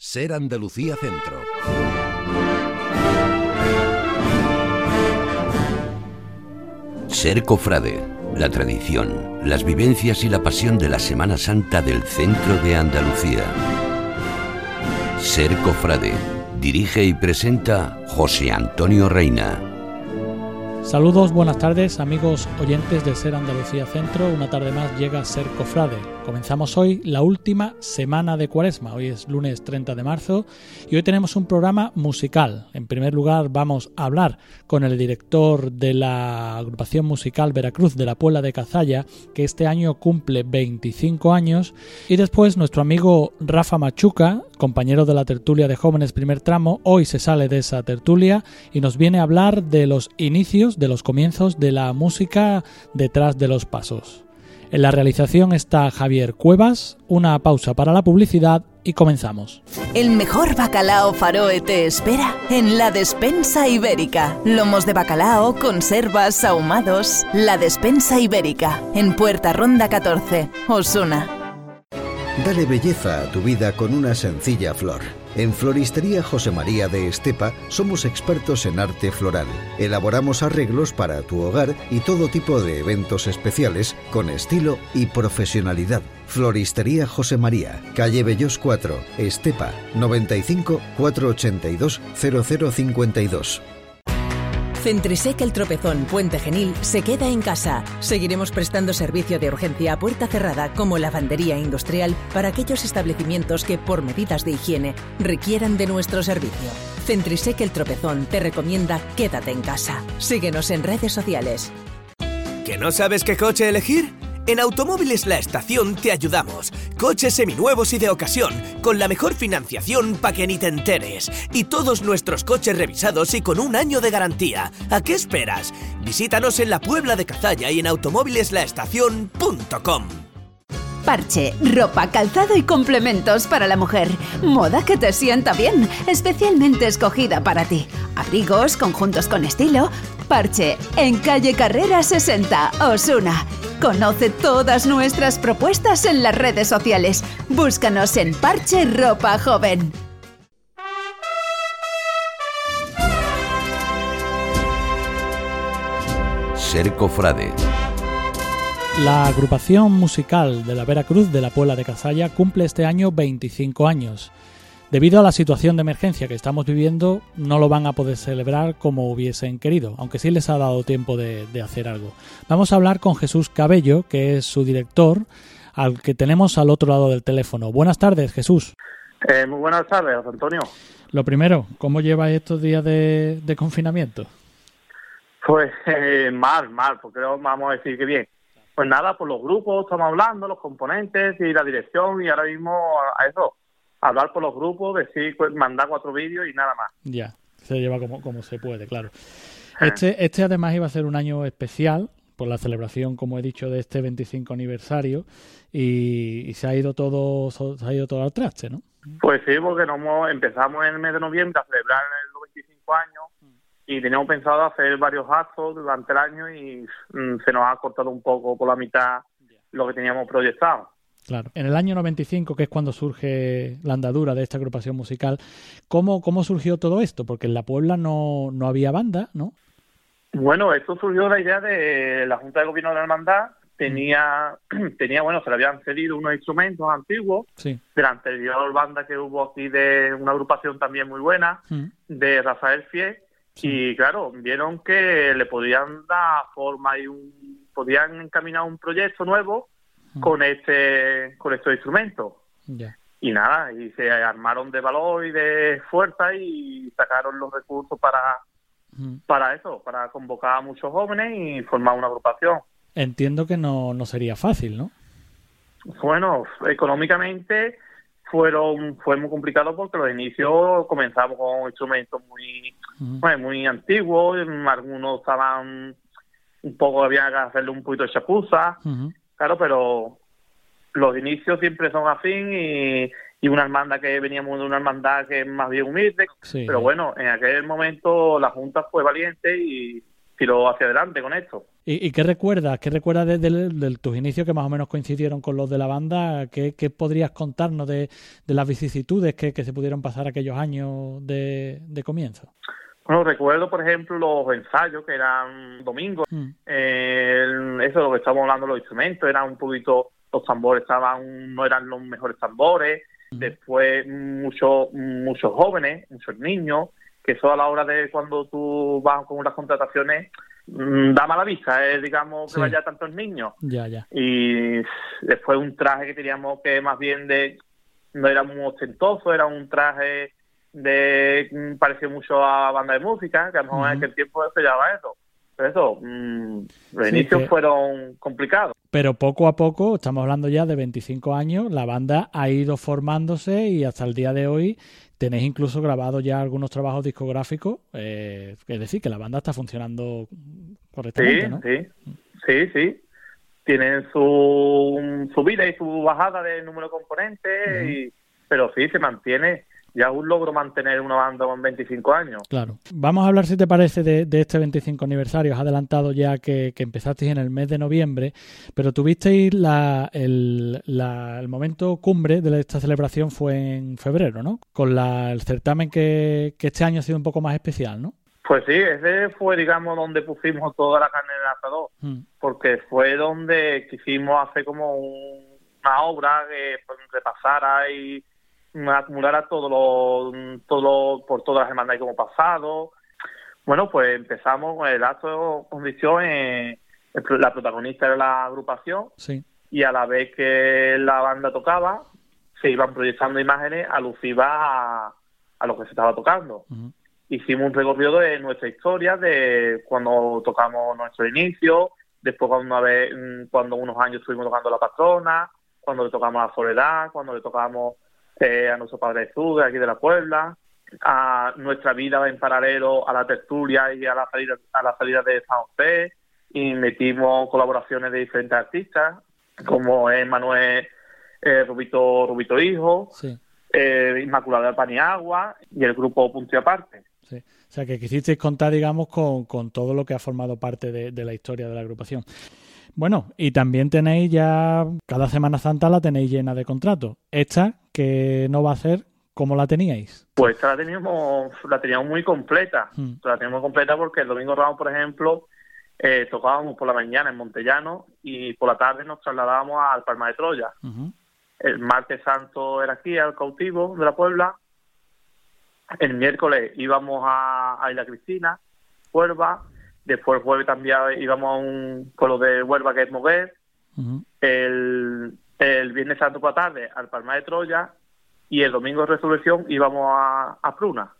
Ser Andalucía Centro. Ser cofrade, la tradición, las vivencias y la pasión de la Semana Santa del centro de Andalucía. Ser cofrade, dirige y presenta José Antonio Reina. Saludos, buenas tardes, amigos oyentes de Ser Andalucía Centro. Una tarde más llega Ser Cofrade. Comenzamos hoy la última semana de Cuaresma. Hoy es lunes 30 de marzo y hoy tenemos un programa musical. En primer lugar vamos a hablar con el director de la agrupación musical Veracruz de la Puebla de Cazalla, que este año cumple 25 años. Y después nuestro amigo Rafa Machuca, compañero de la tertulia de jóvenes primer tramo, hoy se sale de esa tertulia y nos viene a hablar de los inicios, de los comienzos de la música detrás de los pasos. En la realización está Javier Cuevas. Una pausa para la publicidad y comenzamos. El mejor bacalao Faroe te espera en La Despensa Ibérica. Lomos de bacalao, conservas, ahumados. La Despensa Ibérica, en Puerta Ronda 14, Osuna. Dale belleza a tu vida con una sencilla flor. En Floristería José María de Estepa somos expertos en arte floral. Elaboramos arreglos para tu hogar y todo tipo de eventos especiales con estilo y profesionalidad. Floristería José María, calle Bellos 4, Estepa, 95 482 0052. Centrisec El Tropezón Puente Genil se queda en casa. Seguiremos prestando servicio de urgencia a puerta cerrada como lavandería industrial para aquellos establecimientos que, por medidas de higiene, requieran de nuestro servicio. Centrisec El Tropezón te recomienda quédate en casa. Síguenos en redes sociales. ¿Que no sabes qué coche elegir? En Automóviles La Estación te ayudamos. Coches seminuevos y de ocasión, con la mejor financiación pa' que ni te enteres. Y todos nuestros coches revisados y con un año de garantía. ¿A qué esperas? Visítanos en la Puebla de Cazalla y en automóvileslaestacion.com. Parche, ropa, calzado y complementos para la mujer. Moda que te sienta bien, especialmente escogida para ti. Abrigos, conjuntos con estilo. Parche, en calle Carrera 60, Osuna. Conoce todas nuestras propuestas en las redes sociales. Búscanos en Parche Ropa Joven. Ser cofrade. La agrupación musical de la Veracruz de la Puebla de Cazalla cumple este año 25 años. Debido a la situación de emergencia que estamos viviendo, no lo van a poder celebrar como hubiesen querido, aunque sí les ha dado tiempo de hacer algo. Vamos a hablar con Jesús Cabello, que es su director, al que tenemos al otro lado del teléfono. Buenas tardes, Jesús. Muy buenas tardes, Antonio. Lo primero, ¿cómo llevas estos días de confinamiento? Pues mal, porque vamos a decir que bien. Pues nada, por los grupos estamos hablando, los componentes y la dirección, y ahora mismo a eso, hablar por los grupos, decir, mandar 4 vídeos y nada más. Ya, se lleva como se puede, claro. Este además iba a ser un año especial por la celebración, como he dicho, de este 25 aniversario y se ha ido todo al traste, ¿no? Pues sí, porque empezamos en el mes de noviembre a celebrar los 25 años y teníamos pensado hacer varios actos durante el año y se nos ha cortado un poco por la mitad lo que teníamos proyectado. Claro. En el año 95, que es cuando surge la andadura de esta agrupación musical, ¿cómo surgió todo esto? Porque en la Puebla no había banda, ¿no? Bueno, esto surgió de la idea de la Junta de Gobierno de la Hermandad. Tenía, se le habían cedido unos instrumentos antiguos de la anterior banda que hubo aquí, de una agrupación también muy buena, de Rafael Fiel, y claro, vieron que le podían dar forma y podían encaminar un proyecto nuevo con estos instrumentos. Y nada, y se armaron de valor y de fuerza y sacaron los recursos para eso, para convocar a muchos jóvenes y formar una agrupación. Entiendo que no sería fácil, ¿no? Bueno, económicamente fue muy complicado porque los inicios comenzamos con instrumentos muy antiguos, algunos estaban un poco, había que hacerle un poquito de chapuza, claro, pero los inicios siempre son afín y una hermandad que veníamos de una hermandad que es más bien humilde, pero bueno, en aquel momento la Junta fue valiente y tiró hacia adelante con esto. ¿Y qué recuerdas? ¿Qué recuerdas de tus inicios que más o menos coincidieron con los de la banda? ¿Qué podrías contarnos de las vicisitudes que se pudieron pasar aquellos años de comienzo? Bueno, recuerdo, por ejemplo, los ensayos, que eran domingos. Eso, lo que estamos hablando, los instrumentos, eran un poquito, los tambores no eran los mejores tambores. Después, muchos jóvenes, muchos niños, que eso a la hora de cuando tú vas con unas contrataciones, da mala vista, digamos, que vaya tantos niños. Ya. Y después un traje que teníamos que más bien no era muy ostentoso, era un traje pareció mucho a banda de música, que a lo mejor en aquel tiempo se llamaba eso. Pero eso, los inicios fueron complicados. Pero poco a poco, estamos hablando ya de 25 años, la banda ha ido formándose y hasta el día de hoy tenéis incluso grabado ya algunos trabajos discográficos, es decir, que la banda está funcionando correctamente, ¿no? Sí. Tienen su subida y su bajada de número de componentes, pero sí, se mantiene. Ya es un logro mantener una banda con 25 años. Claro. Vamos a hablar, si te parece, de este 25 aniversario. Has adelantado ya que empezasteis en el mes de noviembre, pero tuvisteis el momento cumbre de esta celebración fue en febrero, ¿no? Con el certamen que este año ha sido un poco más especial, ¿no? Pues sí, ese fue, digamos, donde pusimos toda la carne en el asador, porque fue donde quisimos hacer como una obra que repasara y acumulara todo por todas las hermandades como pasado. Bueno, pues empezamos con el acto condición, la protagonista era la agrupación, y a la vez que la banda tocaba, se iban proyectando imágenes alusivas a lo que se estaba tocando. Hicimos un recorrido de nuestra historia, de cuando tocamos nuestro inicio, después cuando unos años estuvimos tocando La Patrona, cuando le tocamos a Soledad, cuando le tocamos a nuestro Padre Jesús de aquí de la Puebla, a nuestra vida en paralelo a la tertulia y a la salida de San José, y metimos colaboraciones de diferentes artistas como es Manuel Rubito Hijo, Inmaculada Paniagua y el grupo Punto y Aparte. Sí. O sea, que quisisteis contar, digamos, con todo lo que ha formado parte de la historia de la agrupación. Bueno, y también tenéis ya, cada Semana Santa la tenéis llena de contratos. Esta, que no va a ser, ¿cómo la teníais? Pues esta la teníamos muy completa. La teníamos completa porque el Domingo Ramos, por ejemplo, tocábamos por la mañana en Montellano y por la tarde nos trasladábamos al Palma de Troya. El martes santo era aquí, al Cautivo de la Puebla. El miércoles íbamos a Isla Cristina, Huelva. Después el jueves también íbamos a un pueblo de Huelva que es Moguer. El viernes santo por la tarde al Palma de Troya. Y el domingo de Resurrección íbamos a Pruna.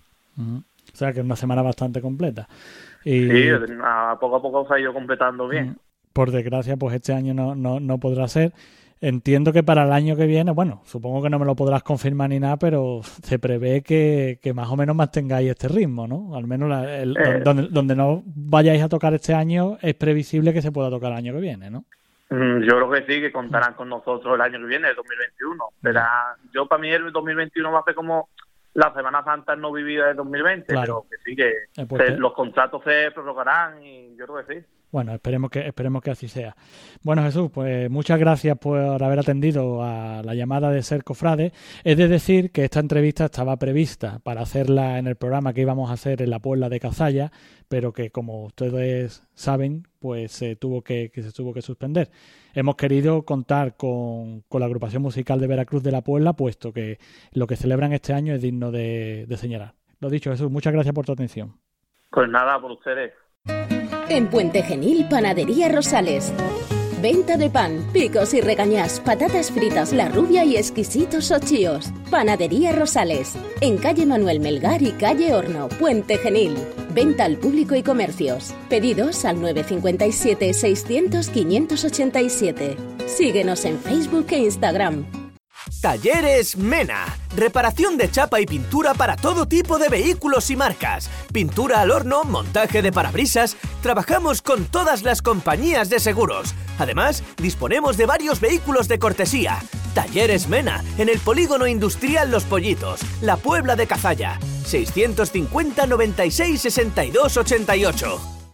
O sea que es una semana bastante completa. Y sí, a poco se ha ido completando bien. Por desgracia, pues este año no podrá ser. Entiendo que para el año que viene, bueno, supongo que no me lo podrás confirmar ni nada, pero se prevé que más o menos mantengáis este ritmo, ¿no? Al menos donde no vayáis a tocar este año, es previsible que se pueda tocar el año que viene, ¿no? Yo creo que sí, que contarán con nosotros el año que viene, el 2021. Yo para mí el 2021 va a ser como la Semana Santa no vivida del 2020, pero que sí, que los contratos se prorrogarán y yo creo que sí. Bueno, esperemos que así sea. Bueno, Jesús, pues muchas gracias por haber atendido a la llamada de Ser Cofrade. Es de decir que esta entrevista estaba prevista para hacerla en el programa que íbamos a hacer en la Puebla de Cazalla, pero que, como ustedes saben, pues se tuvo que suspender. Hemos querido contar con la agrupación musical de Veracruz de la Puebla, puesto que lo que celebran este año es digno de señalar. Lo dicho, Jesús, muchas gracias por tu atención. Pues nada, por ustedes. En Puente Genil, Panadería Rosales. Venta de pan, picos y regañás, patatas fritas La Rubia y exquisitos ochíos. Panadería Rosales. En calle Manuel Melgar y calle Horno, Puente Genil. Venta al público y comercios. Pedidos al 957 600 587. Síguenos en Facebook e Instagram. Talleres Mena. Reparación de chapa y pintura para todo tipo de vehículos y marcas. Pintura al horno, montaje de parabrisas. Trabajamos con todas las compañías de seguros. Además, disponemos de varios vehículos de cortesía. Talleres Mena, en el Polígono Industrial Los Pollitos, La Puebla de Cazalla. 650 96 62 88.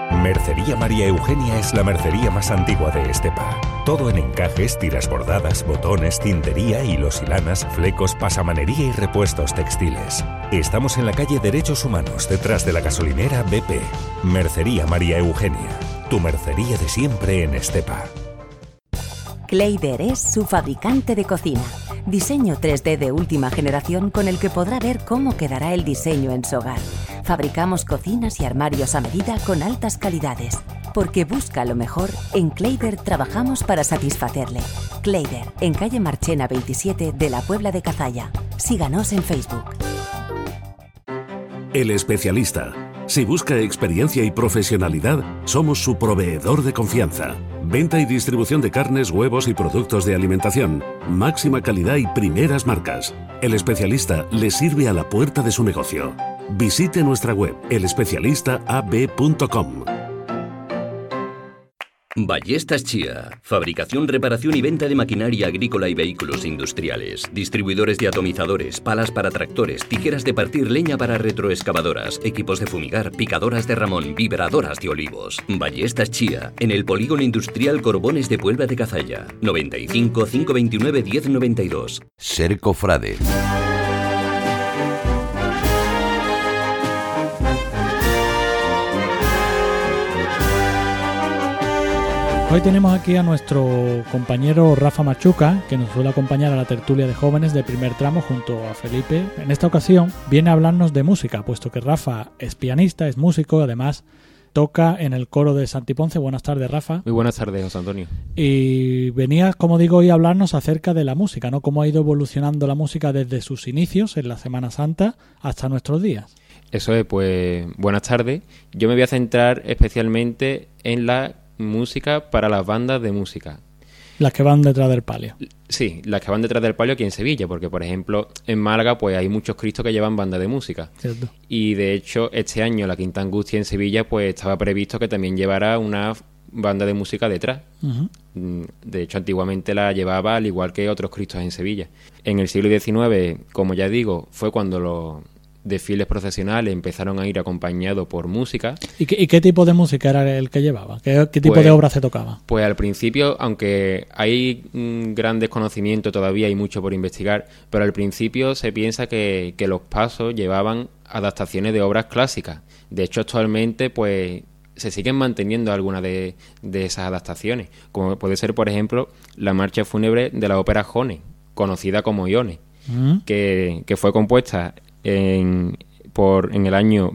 Mercería María Eugenia es la mercería más antigua de Estepa. Todo en encajes, tiras bordadas, botones, cintería, hilos y lanas, flecos, pasamanería y repuestos textiles. Estamos en la calle Derechos Humanos, detrás de la gasolinera BP. Mercería María Eugenia, tu mercería de siempre en Estepa. Clayder es su fabricante de cocina. Diseño 3D de última generación con el que podrá ver cómo quedará el diseño en su hogar. Fabricamos cocinas y armarios a medida con altas calidades. Porque busca lo mejor, en Clayder trabajamos para satisfacerle. Clayder, en calle Marchena 27 de la Puebla de Cazalla. Síganos en Facebook. El Especialista. Si busca experiencia y profesionalidad, somos su proveedor de confianza. Venta y distribución de carnes, huevos y productos de alimentación. Máxima calidad y primeras marcas. El Especialista le sirve a la puerta de su negocio. Visite nuestra web, elespecialistaab.com. Ballestas Chía. Fabricación, reparación y venta de maquinaria agrícola y vehículos industriales. Distribuidores de atomizadores, palas para tractores, tijeras de partir leña para retroexcavadoras, equipos de fumigar, picadoras de ramón, vibradoras de olivos. Ballestas Chía, en el Polígono Industrial Corbones de Puebla de Cazalla. 95 529 1092. Ser cofrade. Hoy tenemos aquí a nuestro compañero Rafa Machuca, que nos suele acompañar a la tertulia de jóvenes de primer tramo junto a Felipe. En esta ocasión viene a hablarnos de música, puesto que Rafa es pianista, es músico, además toca en el coro de Santiponce. Buenas tardes, Rafa. Muy buenas tardes, José Antonio. Y venías, como digo, hoy a hablarnos acerca de la música, ¿no? Cómo ha ido evolucionando la música desde sus inicios en la Semana Santa hasta nuestros días. Eso es, pues buenas tardes. Yo me voy a centrar especialmente en la música para las bandas de música. Las que van detrás del palio. Sí, las que van detrás del palio aquí en Sevilla, porque por ejemplo en Málaga pues hay muchos cristos que llevan banda de música. Cierto. Y de hecho este año la Quinta Angustia en Sevilla pues estaba previsto que también llevara una banda de música detrás. Uh-huh. De hecho antiguamente la llevaba al igual que otros cristos en Sevilla. En el siglo XIX, como ya digo, fue cuando los desfiles procesionales empezaron a ir acompañados por música. ¿Y qué tipo de música era el que llevaba? ¿Qué tipo de obras se tocaba? Pues al principio, aunque hay un gran desconocimiento todavía y mucho por investigar, pero al principio se piensa que los pasos llevaban adaptaciones de obras clásicas. De hecho, actualmente pues se siguen manteniendo algunas de esas adaptaciones, como puede ser, por ejemplo, la marcha fúnebre de la ópera Jone, conocida como Ione, que fue compuesta en el año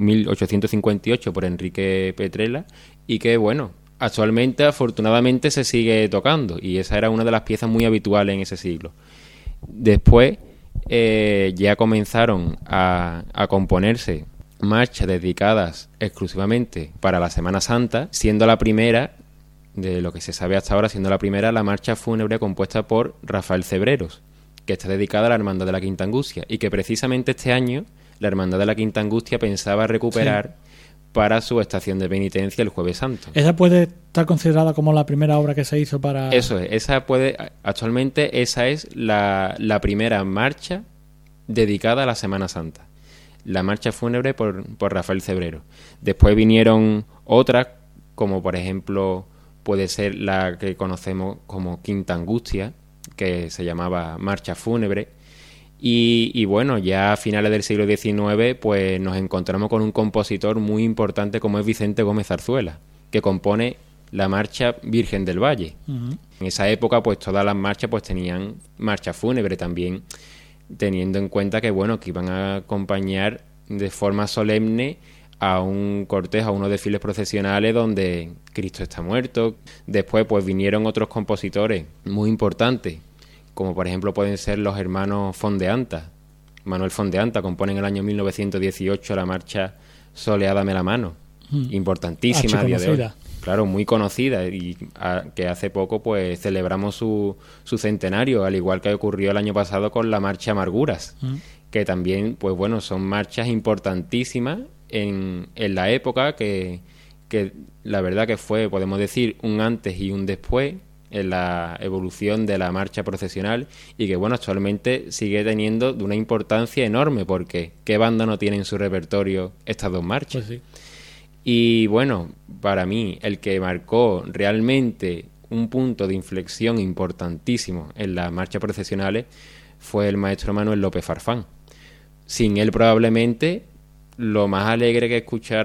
1858 por Enrique Petrella y que, bueno, actualmente afortunadamente se sigue tocando y esa era una de las piezas muy habituales en ese siglo. Después ya comenzaron a componerse marchas dedicadas exclusivamente para la Semana Santa, siendo la primera, de lo que se sabe hasta ahora, siendo la primera la marcha fúnebre compuesta por Rafael Cebreros, que está dedicada a la Hermandad de la Quinta Angustia y que precisamente este año la Hermandad de la Quinta Angustia pensaba recuperar para su estación de penitencia el Jueves Santo. ¿Esa puede estar considerada como la primera obra que se hizo para...? Eso es, actualmente esa es la primera marcha dedicada a la Semana Santa, la marcha fúnebre por Rafael Cebrero. Después vinieron otras, como por ejemplo puede ser la que conocemos como Quinta Angustia, que se llamaba Marcha Fúnebre, y bueno, ya a finales del siglo XIX pues nos encontramos con un compositor muy importante como es Vicente Gómez Zarzuela, que compone la Marcha Virgen del Valle. Uh-huh. En esa época pues todas las marchas pues tenían marcha fúnebre también, teniendo en cuenta que bueno, que iban a acompañar de forma solemne a un cortejo, a unos desfiles procesionales donde Cristo está muerto. Después pues vinieron otros compositores muy importantes, como por ejemplo pueden ser los hermanos Fondeanta. Manuel Fondeanta compone en el año 1918 la marcha Soleádame la mano, importantísima a día de hoy. Claro, muy conocida, y que hace poco pues celebramos su centenario, al igual que ocurrió el año pasado con la marcha Amarguras, que también pues bueno, son marchas importantísimas en la época que la verdad que fue, podemos decir, un antes y un después en la evolución de la marcha procesional, y que bueno, actualmente sigue teniendo de una importancia enorme, porque ¿qué banda no tiene en su repertorio estas dos marchas? Pues sí. Y bueno, para mí, el que marcó realmente un punto de inflexión importantísimo en las marchas procesionales fue el maestro Manuel López Farfán. Sin él probablemente lo más alegre que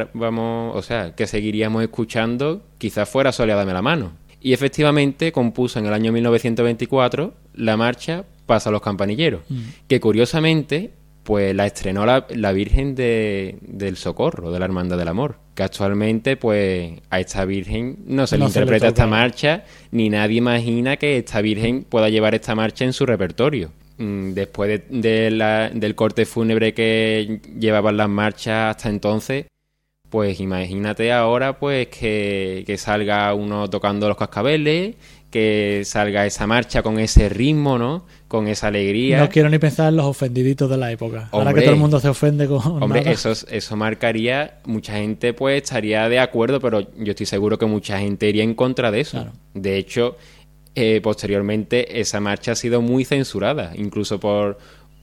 que seguiríamos escuchando quizás fuera Soleádame la mano. Y efectivamente compuso en el año 1924 la marcha Pasa los campanilleros, que curiosamente pues la estrenó la Virgen del Socorro, de la Hermandad del Amor, que actualmente pues a esta Virgen no se le interpreta esta marcha, ni nadie imagina que esta Virgen pueda llevar esta marcha en su repertorio. Después del corte fúnebre que llevaban las marchas hasta entonces, pues imagínate ahora pues que salga uno tocando los cascabeles, que salga esa marcha con ese ritmo, ¿no? Con esa alegría. No quiero ni pensar en los ofendiditos de la época. Ahora que todo el mundo se ofende con nada. Eso marcaría, mucha gente pues estaría de acuerdo, pero yo estoy seguro que mucha gente iría en contra de eso. Claro. De hecho, posteriormente esa marcha ha sido muy censurada, incluso por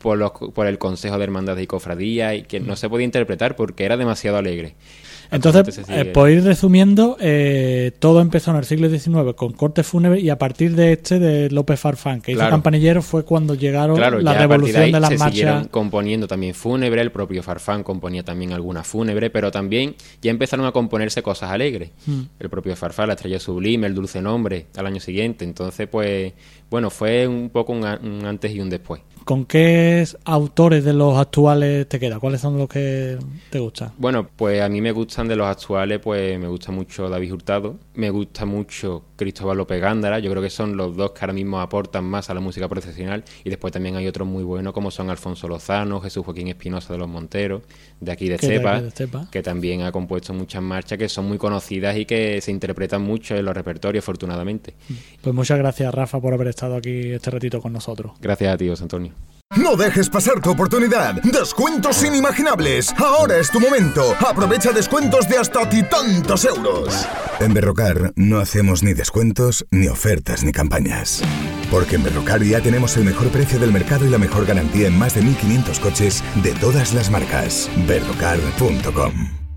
el Consejo de Hermandades y Cofradías, y que no se podía interpretar porque era demasiado alegre. Entonces, por ir resumiendo, todo empezó en el siglo XIX con cortes fúnebres, y a partir de López Farfán, que hizo Campanillero, fue cuando llegaron la revolución de las marchas. Siguieron componiendo también fúnebre, el propio Farfán componía también alguna fúnebre, pero también ya empezaron a componerse cosas alegres. El propio Farfán, la Estrella Sublime, el Dulce Nombre, al año siguiente. Entonces, pues, bueno, fue un poco un antes y un después. ¿Con qué autores de los actuales te queda? ¿Cuáles son los que te gustan? Bueno, pues a mí me gustan de los actuales, pues me gusta mucho David Hurtado, me gusta mucho Cristóbal López Gándara. Yo creo que son los dos que ahora mismo aportan más a la música procesional, y después también hay otros muy buenos como son Alfonso Lozano, Jesús Joaquín Espinosa de los Monteros, de aquí de Estepa, que también ha compuesto muchas marchas que son muy conocidas y que se interpretan mucho en los repertorios, afortunadamente. Pues muchas gracias, Rafa, por haber estado aquí este ratito con nosotros. Gracias a ti, José Antonio. No dejes pasar tu oportunidad. Descuentos inimaginables. Ahora es tu momento. Aprovecha descuentos de hasta tantos euros. En Berrocar no hacemos ni descuentos, ni ofertas, ni campañas. Porque en Berrocar ya tenemos el mejor precio del mercado y la mejor garantía en más de 1.500 coches de todas las marcas. Berrocar.com.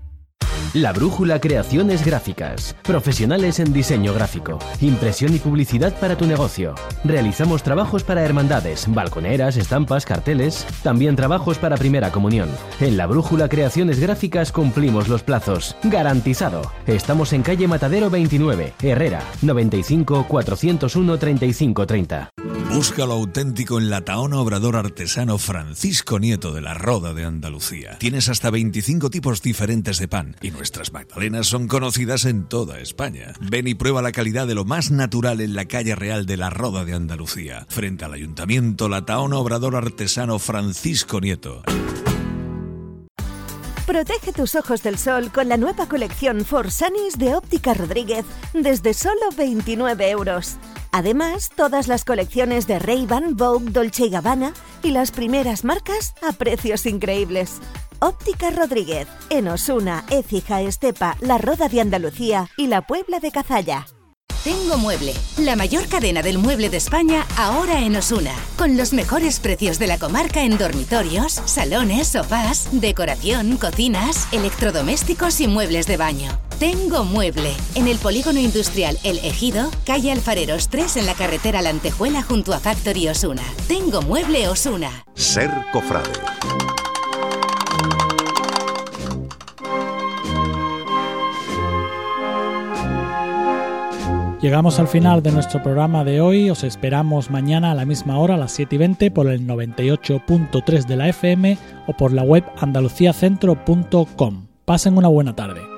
La Brújula Creaciones Gráficas. Profesionales en diseño gráfico, impresión y publicidad para tu negocio. Realizamos trabajos para hermandades, balconeras, estampas, carteles. También trabajos para primera comunión. En La Brújula Creaciones Gráficas cumplimos los plazos. Garantizado. Estamos en calle Matadero 29, Herrera, 95 401 3530. Busca lo auténtico en la Tahona Obrador Artesano Francisco Nieto de la Roda de Andalucía. Tienes hasta 25 tipos diferentes de pan y nuestras magdalenas son conocidas en toda España. Ven y prueba la calidad de lo más natural en la calle Real de la Roda de Andalucía. Frente al Ayuntamiento, la Tahona Obrador Artesano Francisco Nieto. Protege tus ojos del sol con la nueva colección For Sunnies de Óptica Rodríguez desde solo 29 euros. Además, todas las colecciones de Ray-Ban, Vogue, Dolce & Gabbana y las primeras marcas a precios increíbles. Óptica Rodríguez, en Osuna, Écija, Estepa, La Roda de Andalucía y la Puebla de Cazalla. Tengo Mueble, la mayor cadena del mueble de España, ahora en Osuna, con los mejores precios de la comarca en dormitorios, salones, sofás, decoración, cocinas, electrodomésticos y muebles de baño. Tengo Mueble, en el polígono industrial El Ejido, calle Alfareros 3, en la carretera La Antejuela junto a Factory Osuna. Tengo Mueble Osuna. Ser cofrade. Llegamos al final de nuestro programa de hoy. Os esperamos mañana a la misma hora, a las 7:20, por el 98.3 de la FM o por la web andaluciacentro.com. Pasen una buena tarde.